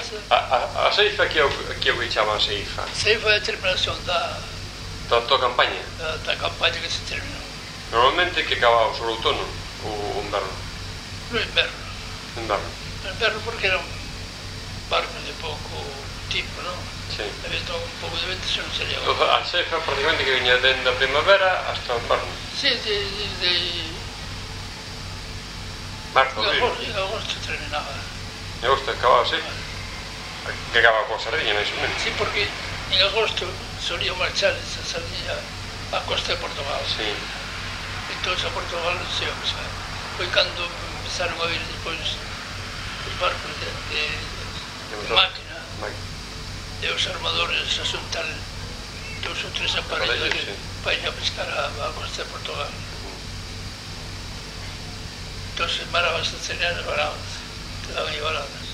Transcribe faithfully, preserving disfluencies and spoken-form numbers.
casa. A, a, a ceifa que é o que, é o que chaman ceifa? Ceifa é a terminación da, Da tua campaña? da, da campaña que se terminou. Normalmente que acaba o sobre outono ou o inverno? No inverno. Inverno. No inverno porque era un barco de pouco tipo, non? Sí. Había todo un pouco de vento, se non sería... Entón, a ceifa prácticamente que viña dende a primavera hasta o inverno. Sí, de... de, de Marzo, en abril. agosto, en agosto terminaba. En agosto acababa, sí. Que acababa coa sardiña, máis ou menos. Sí, porque en agosto solía marchar esa sardinha á costa de Portugal. Sí. Entón a Portugal non sei o que sabe. Foi cando empezaron a vir depois os barcos de, de, de máquina, máquina, e os armadores a xuntar dous ou tres aparellos que sí, para ir a pescar a, a costa de Portugal. Entón, baradas de cereales baradas, te daban aí baradas.